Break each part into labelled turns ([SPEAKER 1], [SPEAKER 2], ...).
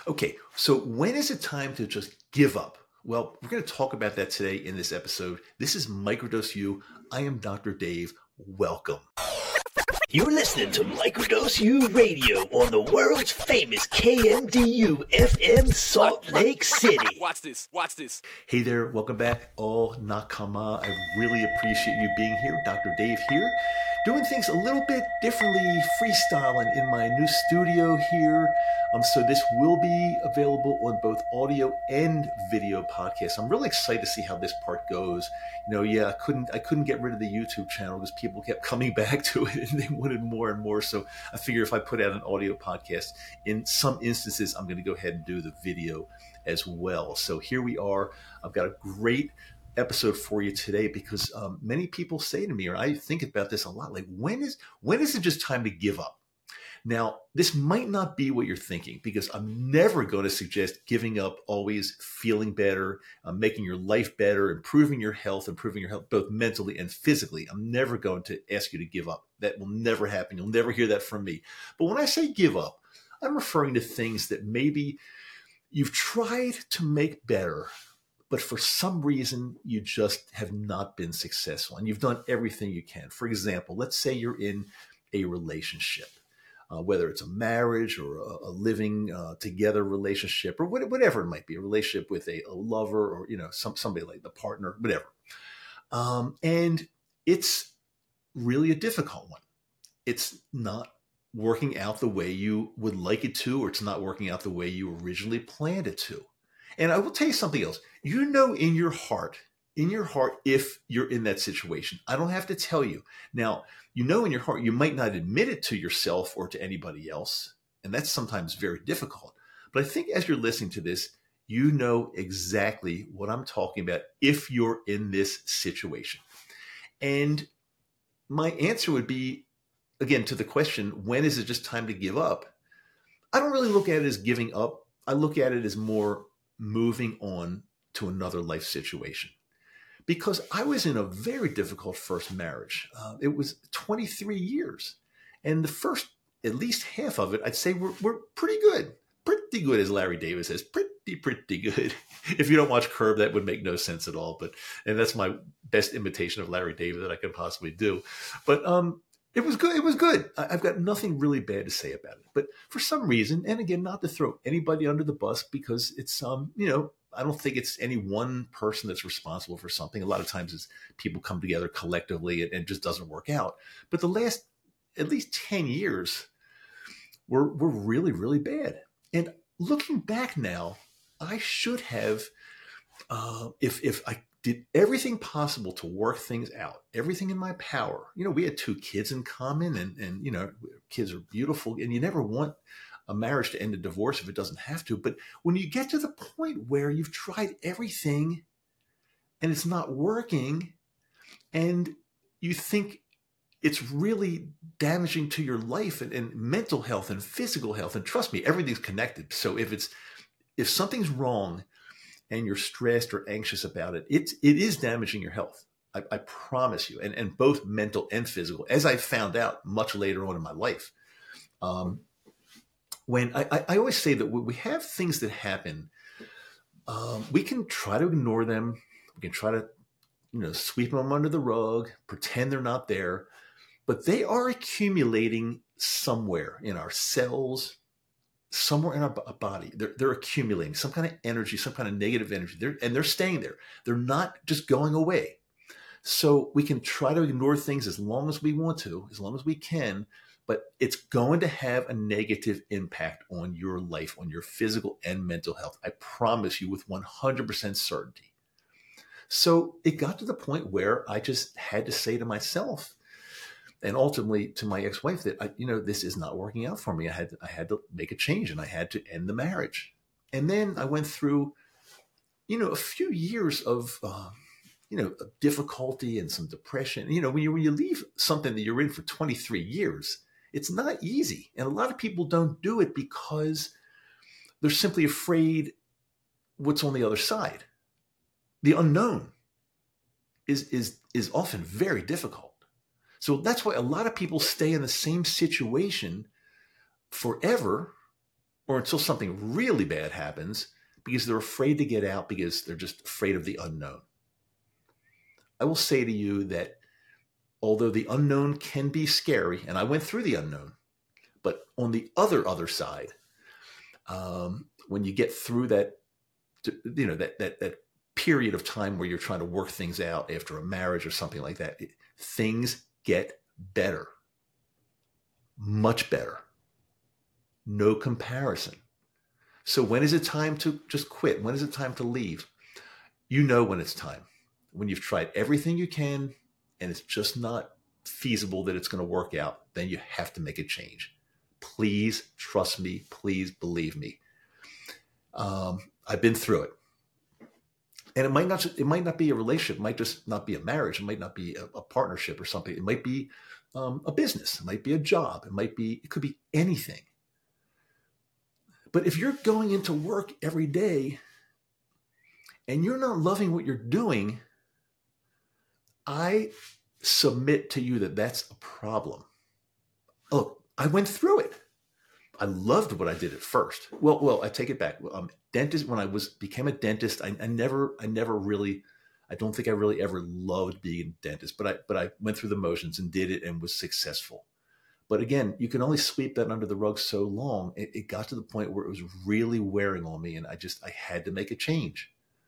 [SPEAKER 1] Okay, so when is it time to just give up? Well, we're going to talk about that today in this episode. This is Microdose U. I am Dr. Dave. Welcome.
[SPEAKER 2] You're listening to Microdose U Radio on the world's famous KMDU FM Salt Lake City.
[SPEAKER 3] Watch this.
[SPEAKER 1] Hey there, welcome back. Oh, Nakama. I really appreciate you being here. Dr. Dave here, doing things a little bit differently, freestyling in my new studio here. So this will be available on both audio and video podcasts. I'm really excited to see how this part goes. I couldn't get rid of the YouTube channel because people kept coming back to it and they wanted more and more. So I figure if I put out an audio podcast, in some instances, I'm going to go ahead and do the video as well. So here we are. I've got a great episode for you today because many people say to me, or I think about this a lot, like when is it just time to give up? Now, this might not be what you're thinking because I'm never going to suggest giving up, always feeling better, making your life better, improving your health both mentally and physically. I'm never going to ask you to give up. That will never happen. You'll never hear that from me. But when I say give up, I'm referring to things that maybe you've tried to make better, but for some reason you just have not been successful and you've done everything you can. For example, let's say you're in a relationship. Whether it's a marriage or a living together relationship or whatever it might be, a relationship with a lover or, somebody like the partner, whatever. And it's really a difficult one. It's not working out the way you would like it to, or it's not working out the way you originally planned it to. And I will tell you something else. In your heart, if you're in that situation. I don't have to tell you. Now, in your heart, you might not admit it to yourself or to anybody else. And that's sometimes very difficult. But I think as you're listening to this, you know exactly what I'm talking about if you're in this situation. And my answer would be, again, to the question, when is it just time to give up? I don't really look at it as giving up. I look at it as more moving on to another life situation. Because I was in a very difficult first marriage. It was 23 years. And the first, at least half of it, I'd say we're pretty good. Pretty good, as Larry David says. Pretty good. If you don't watch Curb, that would make no sense at all. And that's my best imitation of Larry David that I could possibly do. But it was good. It was good. I've got nothing really bad to say about it. But for some reason, and again, not to throw anybody under the bus because it's, I don't think it's any one person that's responsible for something. A lot of times it's people come together collectively and it just doesn't work out. But the last at least 10 years were really, really bad. And looking back now, I should have, if I did everything possible to work things out, everything in my power. We had 2 kids in common and kids are beautiful and you never want a marriage to end in divorce if it doesn't have to. But when you get to the point where you've tried everything and it's not working and you think it's really damaging to your life and mental health and physical health, and trust me, everything's connected. So if something's wrong and you're stressed or anxious about it, it is damaging your health. I promise you. And both mental and physical, as I found out much later on in my life. When I always say that when we have things that happen, we can try to ignore them. We can try to, sweep them under the rug, pretend they're not there, but they are accumulating somewhere in our cells, somewhere in our body. They're accumulating some kind of energy, some kind of negative energy, and they're staying there. They're not just going away. So we can try to ignore things as long as we want to, as long as we can, but it's going to have a negative impact on your life, on your physical and mental health. I promise you with 100% certainty. So it got to the point where I just had to say to myself, and ultimately to my ex-wife, that this is not working out for me. I had to make a change and I had to end the marriage. And then I went through, a few years of difficulty and some depression. When you leave something that you're in for 23 years, it's not easy. And a lot of people don't do it because they're simply afraid what's on the other side. The unknown is often very difficult. So that's why a lot of people stay in the same situation forever or until something really bad happens because they're afraid to get out because they're just afraid of the unknown. I will say to you that although the unknown can be scary, and I went through the unknown, but on the other side, when you get through that, that period of time where you're trying to work things out after a marriage or something like that, things get better, much better. No comparison. So when is it time to just quit? When is it time to leave? You know when it's time. When you've tried everything you can and it's just not feasible that it's going to work out, then you have to make a change. Please trust me. Please believe me. I've been through it. And it might not be a relationship. It might just not be a marriage. It might not be a partnership or something. It might be a business. It might be a job. It could be anything. But if you're going into work every day and you're not loving what you're doing, I submit to you that that's a problem. Look, I went through it. I loved what I did at first. Well, I take it back. Dentist. When I became a dentist, I don't think I really ever loved being a dentist. But I went through the motions and did it and was successful. But again, you can only sweep that under the rug so long. It got to the point where it was really wearing on me, and I had to make a change.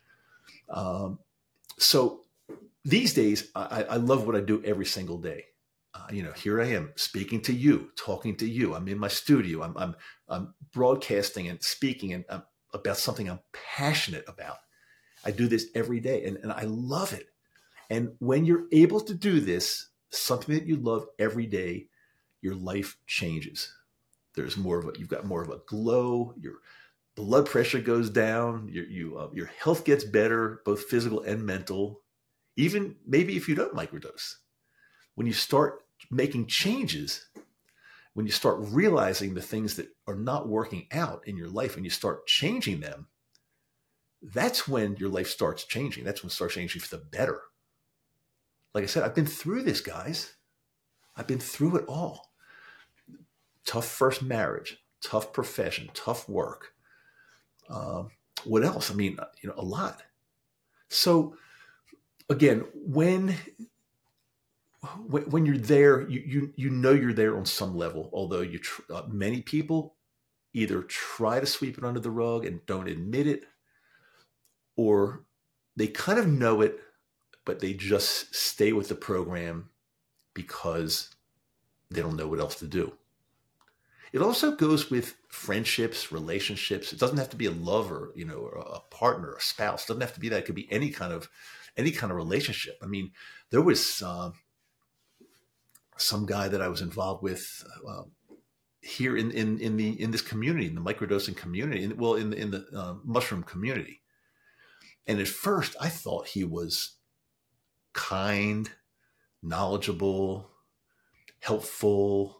[SPEAKER 1] So these days, I love what I do every single day. Here I am speaking to you, talking to you. I'm in my studio. I'm broadcasting and speaking and about something I'm passionate about. I do this every day, and I love it. And when you're able to do this, something that you love every day, your life changes. You've got more of a glow. Your blood pressure goes down. Your health gets better, both physical and mental. Even maybe if you don't microdose, when you start making changes, when you start realizing the things that are not working out in your life and you start changing them, that's when your life starts changing. That's when it starts changing for the better. Like I said, I've been through this, guys. I've been through it all. Tough first marriage, tough profession, tough work. What else? A lot. So again, when you're there, you know you're there on some level, although many people either try to sweep it under the rug and don't admit it, or they kind of know it, but they just stay with the program because they don't know what else to do. It also goes with friendships, relationships. It doesn't have to be a lover, or a partner, a spouse. It doesn't have to be that. It could be any kind of relationship. There was some guy that I was involved with here in this community, in the microdosing community, in the mushroom community. And at first, I thought he was kind, knowledgeable, helpful,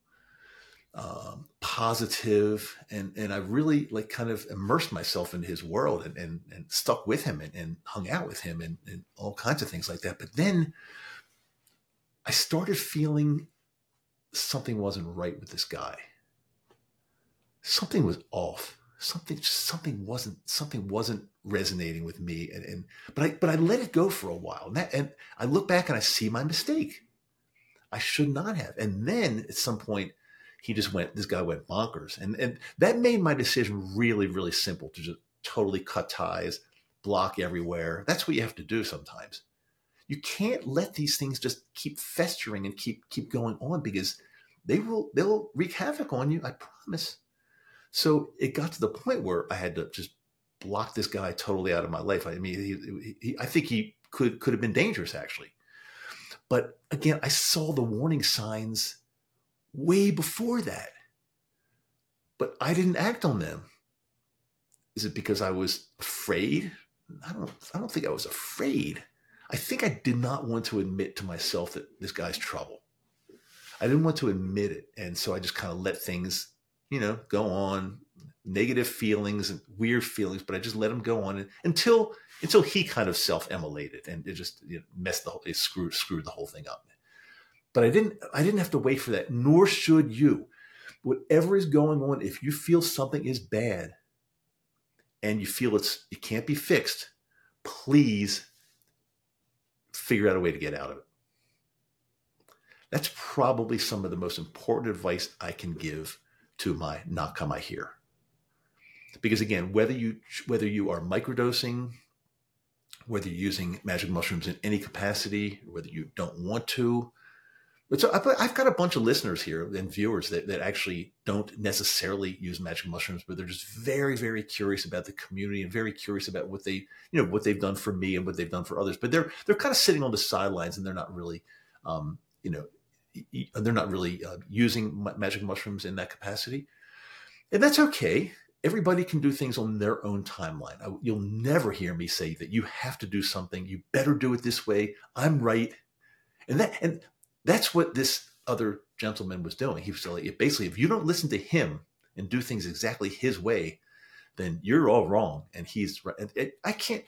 [SPEAKER 1] positive, and I really kind of immersed myself in his world and stuck with him and hung out with him and all kinds of things like that. But then I started feeling something wasn't right with this guy. Something was off. Something wasn't resonating with me. But I let it go for a while. And I look back and I see my mistake. I should not have. And then at some point, this guy went bonkers. And that made my decision really, really simple, to just totally cut ties, block everywhere. That's what you have to do sometimes. You can't let these things just keep festering and keep going on, because they'll wreak havoc on you, I promise. So it got to the point where I had to just block this guy totally out of my life. I think he could have been dangerous, actually. But again, I saw the warning signs way before that, but I didn't act on them. Is it because I was afraid? I don't think I was afraid. I think I did not want to admit to myself that this guy's trouble. I didn't want to admit it. And so I just kind of let things, go on, negative feelings and weird feelings, but I just let them go on until he kind of self-immolated, and it just screwed the whole thing up. But I didn't have to wait for that, nor should you. whatever is going on, if you feel something is bad and you feel it can't be fixed, please figure out a way to get out of it. That's probably some of the most important advice I can give to my nakama here. Because again, whether you are microdosing, whether you're using magic mushrooms in any capacity, whether you don't want to. But so I've got a bunch of listeners here and viewers that actually don't necessarily use magic mushrooms, but they're just very, very curious about the community and very curious about what they've done for me and what they've done for others. But they're kind of sitting on the sidelines and they're not really, using magic mushrooms in that capacity. And that's okay. Everybody can do things on their own timeline. You'll never hear me say that you have to do something. You better do it this way. I'm right. And that's what this other gentleman was doing. He was like, basically, if you don't listen to him and do things exactly his way, then you're all wrong. And he's right. I can't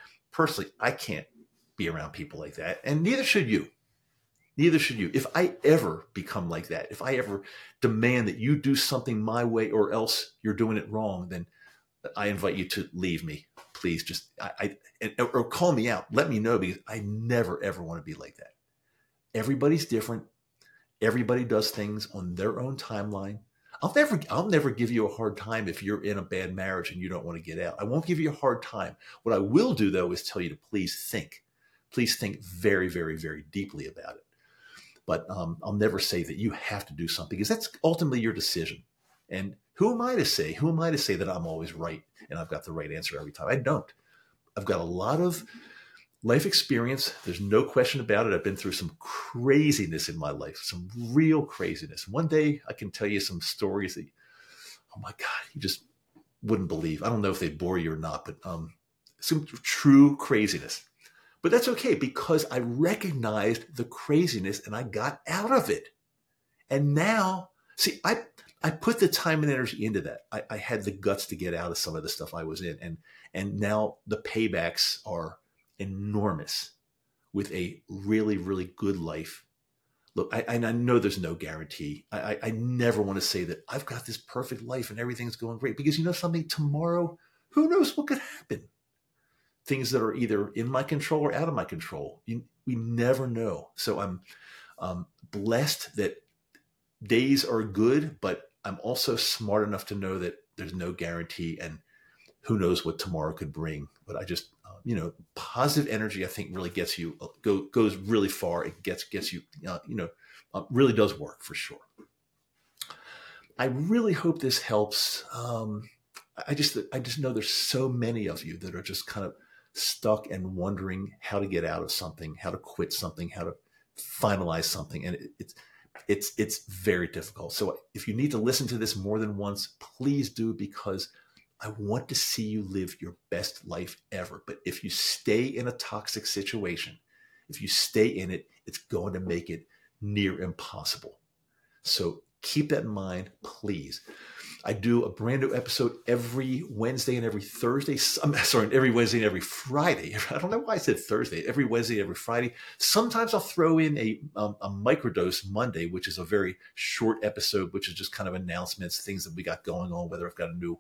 [SPEAKER 1] be around people like that. And neither should you. Neither should you. If I ever become like that, if I ever demand that you do something my way or else you're doing it wrong, then I invite you to leave me. Please just, or call me out. Let me know, because I never, ever want to be like that. Everybody's different. Everybody does things on their own timeline. I'll never give you a hard time if you're in a bad marriage and you don't want to get out. I won't give you a hard time. What I will do, though, is tell you to please think. Please think very, very, very deeply about it. But I'll never say that you have to do something, because that's ultimately your decision. And who am I to say? Who am I to say that I'm always right and I've got the right answer every time? I don't. I've got a lot of life experience. There's no question about it. I've been through some craziness in my life, some real craziness. One day I can tell you some stories that, oh my God, you just wouldn't believe. I don't know if they bore you or not, but some true craziness. But that's okay, because I recognized the craziness and I got out of it. And now, see, I put the time and energy into that. I had the guts to get out of some of the stuff I was in. And now the paybacks are enormous with a really, really good life. Look, I know there's no guarantee. I never want to say that I've got this perfect life and everything's going great, because you know something, tomorrow, who knows what could happen? Things that are either in my control or out of my control. We never know. So I'm blessed that days are good, but I'm also smart enough to know that there's no guarantee, and who knows what tomorrow could bring. But I just, positive energy, I think, really gets you, goes really far. It gets you, really does work for sure. I really hope this helps. I just know there's so many of you that are just kind of stuck and wondering how to get out of something, how to quit something, how to finalize something. And it's very difficult. So if you need to listen to this more than once, please do, because I want to see you live your best life ever. But if you stay in a toxic situation, if you stay in it, it's going to make it near impossible. So keep that in mind, please. I do a brand new episode every Wednesday and every Thursday. Every Wednesday and every Friday. I don't know why I said Thursday. Every Wednesday and every Friday. Sometimes I'll throw in a microdose Monday, which is a very short episode, which is just kind of announcements, things that we got going on, whether I've got a new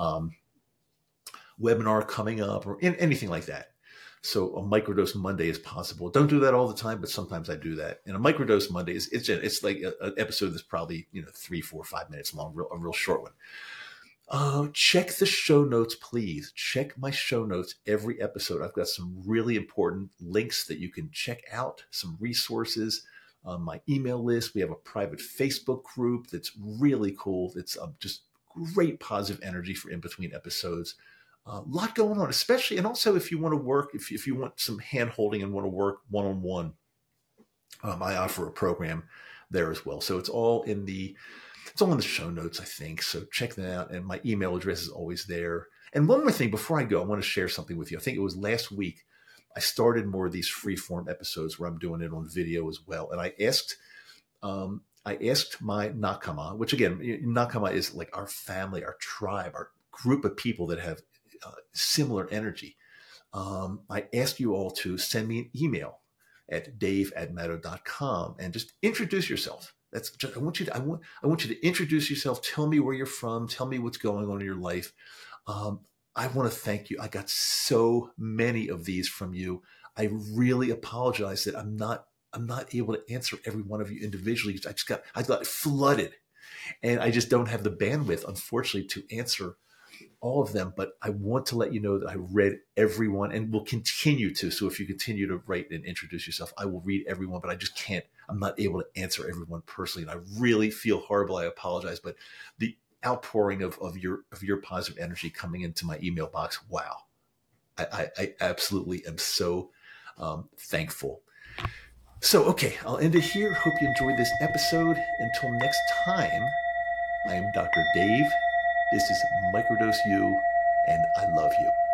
[SPEAKER 1] webinar coming up or anything like that. So a microdose Monday is possible. Don't do that all the time, but sometimes I do that. And a microdose Monday it's like an episode that's probably 3, 4, 5 minutes long, a real short one. Check the show notes, please. Check my show notes every episode. I've got some really important links that you can check out, some resources, my email list. We have a private Facebook group that's really cool. It's just great positive energy for in between episodes. A lot going on, especially, and also if you want to work, if you want some hand holding and want to work one-on-one, I offer a program there as well. So it's all in the show notes, I think. So check that out. And my email address is always there. And one more thing before I go, I want to share something with you. I think it was last week I started more of these free-form episodes where I'm doing it on video as well. And I asked my nakama, which again, nakama is like our family, our tribe, our group of people that have similar energy. I asked you all to send me an email at dave@meadow.com and just introduce yourself. That's just, I want you to introduce yourself. Tell me where you're from. Tell me what's going on in your life. I want to thank you. I got so many of these from you. I really apologize that I'm not able to answer every one of you individually. I got flooded, and I just don't have the bandwidth, unfortunately, to answer all of them. But I want to let you know that I read everyone and will continue to. So if you continue to write and introduce yourself, I will read everyone, but I just can't. I'm not able to answer everyone personally. And I really feel horrible. I apologize. But the outpouring of your positive energy coming into my email box, wow. I absolutely am so thankful. So, okay, I'll end it here. Hope you enjoyed this episode. Until next time, I am Dr. Dave. This is Microdose U, and I love you.